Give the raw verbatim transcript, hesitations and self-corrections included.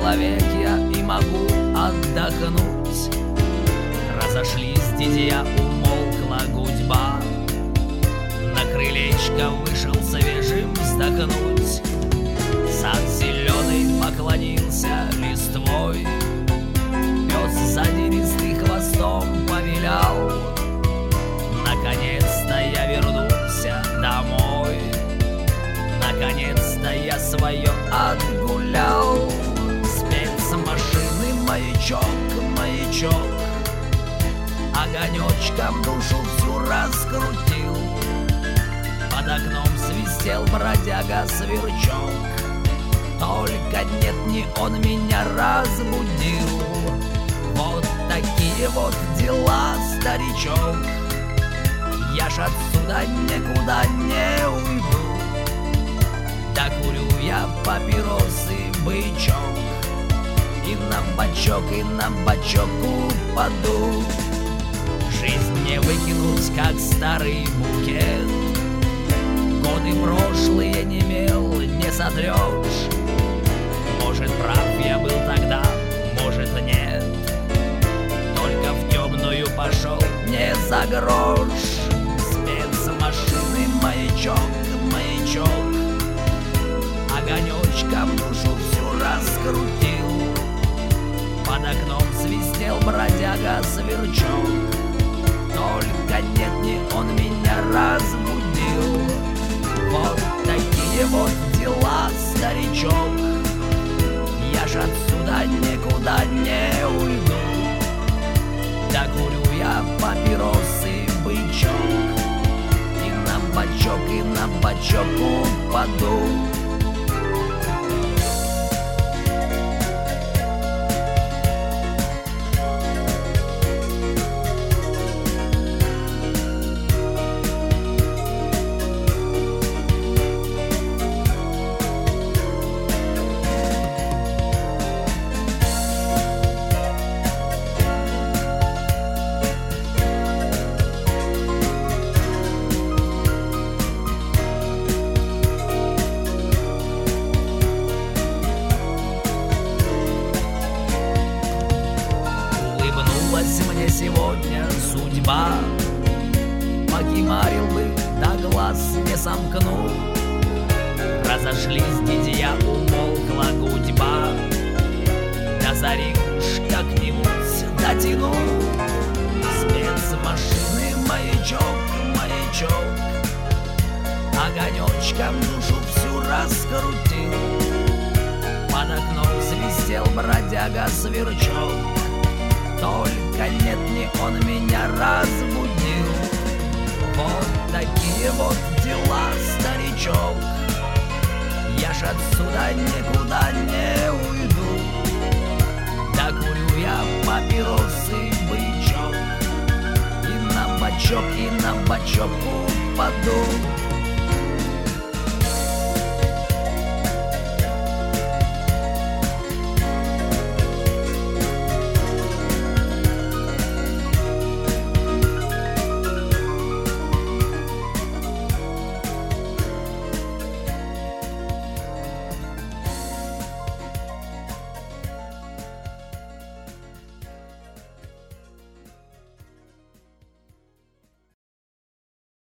человек я и могу отдохнуть. Разошлись дидья, умолкла гудьба. На крылечко вышел свежим вздохнуть. Сад зеленый поклонился листвой. Пес задиристый хвостом повилял. Наконец-то я вернулся домой. Наконец-то я свое отгулял. Спецмашины маячок, маячок огонечком душу всю раскрутил. Под окном свистел бродяга-сверчок. Только нет, не он меня разбудил. Вот такие вот дела, старичок. Я ж отсюда никуда не уйду. Докурю я папиросы, бычок, и на бочок, и на бочок упаду. Жизнь не выкинуть, как старый букет. Годы прошлые не мел, не сотрешь. Может, прав я был тогда, может, нет. Только в темную пошел не за грош. Спецмашины маячок, маячок огонечком душу всю раскрутил. Под окном свистел бродяга-сверчок. Только нет, не он меня разбудил. Вот такие вот дела, старичок. Я ж отсюда никуда не уйду. Докурю я папиросы, бычок, и на бочок, и на бочок упаду. Мне сегодня судьба, покимарил бы, да глаз не сомкнул. Разошлись дидья, умолкла гудьба. До зари уж как-нибудь дотяну. Спецмашины маячок, маячок огонечком душу всю раскрутил. Под окном свистел бродяга-сверчок. Только нет, не он меня разбудил. Вот такие вот дела, старичок. Я ж отсюда никуда не уйду. Докурю я папиросы, бычок, и на бочок, и на бочок упаду.